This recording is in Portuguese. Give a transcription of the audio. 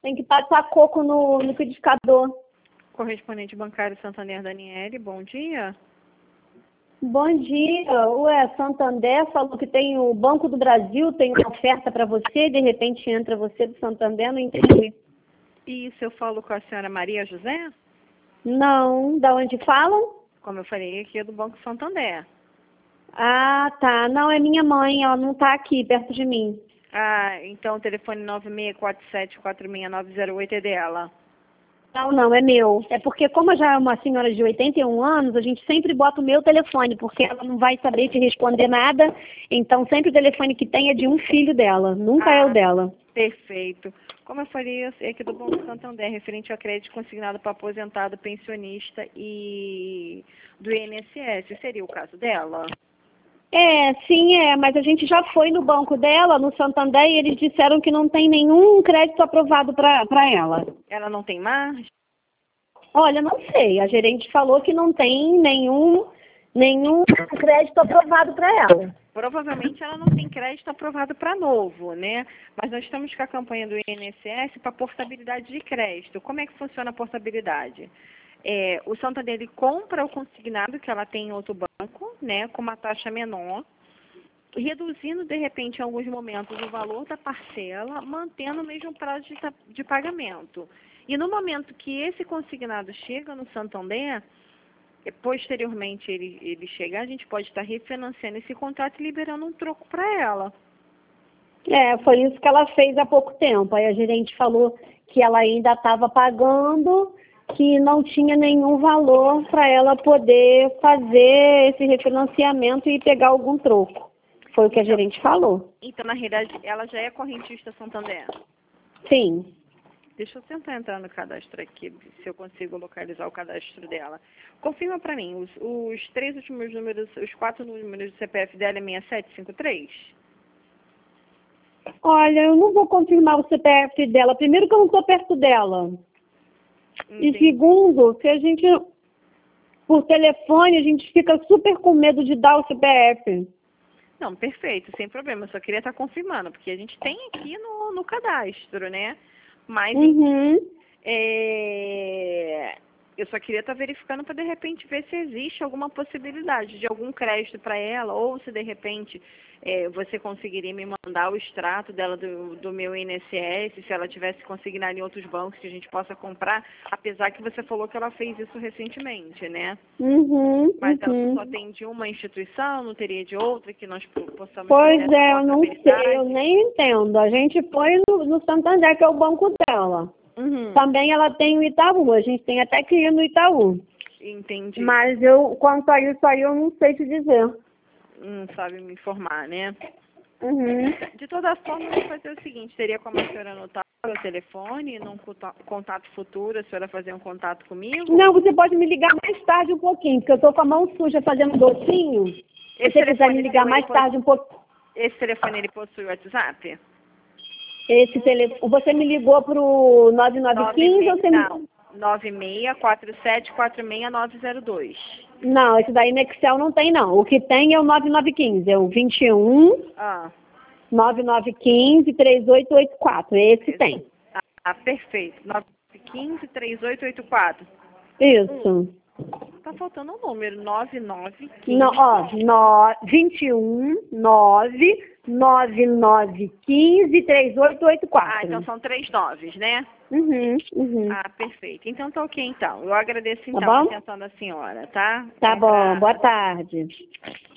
tem que passar coco no liquidificador. Correspondente bancário Santander Daniele, bom dia. Bom dia. Ué, Santander falou que tem o Banco do Brasil, tem uma oferta para você, de repente entra você do Santander, não entendi. Isso, eu falo com a senhora Maria José? Não, da onde falam? Como eu falei, aqui é do Banco Santander. Ah, tá. Não, é minha mãe, ela não tá aqui, perto de mim. Ah, então o telefone 9647-46908 é dela. Não, é meu. É porque como eu já é uma senhora de 81 anos, a gente sempre bota o meu telefone, porque ela não vai saber te responder nada, então sempre o telefone que tem é de um filho dela, nunca é o dela. Perfeito. Como eu falei, eu sei aqui do Banco Santander, referente ao crédito consignado para aposentado, pensionista e do INSS, seria o caso dela? Sim, mas a gente já foi no banco dela, no Santander, e eles disseram que não tem nenhum crédito aprovado para ela. Ela não tem margem? Olha, não sei, a gerente falou que não tem nenhum crédito aprovado para ela. Provavelmente ela não tem crédito aprovado para novo, né? Mas nós estamos com a campanha do INSS para portabilidade de crédito. Como é que funciona a portabilidade? O Santander ele compra o consignado que ela tem em outro banco, né, com uma taxa menor, reduzindo de repente em alguns momentos o valor da parcela, mantendo o mesmo prazo de pagamento. E no momento que esse consignado chega no Santander, posteriormente ele chegar, a gente pode estar refinanciando esse contrato e liberando um troco para ela. Foi isso que ela fez há pouco tempo. Aí a gerente falou que ela ainda estava pagando, que não tinha nenhum valor para ela poder fazer esse refinanciamento e pegar algum troco. Foi o que a gerente falou. Então, na realidade, ela já é correntista Santander? Sim. Deixa eu tentar entrar no cadastro aqui, se eu consigo localizar o cadastro dela. Confirma para mim, os três últimos números, os 4 números do CPF dela é 6753? Olha, eu não vou confirmar o CPF dela. Primeiro que eu não estou perto dela. Entendi. E segundo, que a gente, por telefone, a gente fica super com medo de dar o CPF. Não, perfeito, sem problema. Eu só queria estar confirmando, porque a gente tem aqui no cadastro, né? Mas eu só queria estar verificando para, de repente, ver se existe alguma possibilidade de algum crédito para ela, ou se, de repente, você conseguiria me mandar o extrato dela do meu INSS, se ela tivesse consignado em outros bancos que a gente possa comprar, apesar que você falou que ela fez isso recentemente, né? Mas ela só tem de uma instituição, não teria de outra que nós possamos Pois fazer essa eu não sei, eu nem entendo. A gente foi no Santander, que é o banco dela. Também ela tem o Itaú, a gente tem até que ir no Itaú. Entendi. Mas quanto a isso aí, eu não sei te dizer. Não sabe me informar, né? Uhum. De toda forma, eu vou fazer o seguinte, teria como a senhora anotar o telefone, num contato futuro, a senhora fazer um contato comigo? Não, você pode me ligar mais tarde um pouquinho, porque eu tô com a mão suja fazendo docinho. Se você quiser me ligar mais tarde um pouquinho. Esse telefone, ele possui WhatsApp? Esse telefone, você me ligou pro 9915 ou você Não, 9647464902. Não, esse daí no Excel não tem, não. O que tem é o 9915, é o 21 9915 3884. Esse tem. Perfeito. 915-3884. Isso. Tá faltando um número, 9915. Não, 21 9915 3884. Então são 3 noves, né? Uhum. Perfeito. Então tá ok, então. Eu agradeço, então, Tá bom? a atenção da senhora, tá? Tá bom, boa tarde.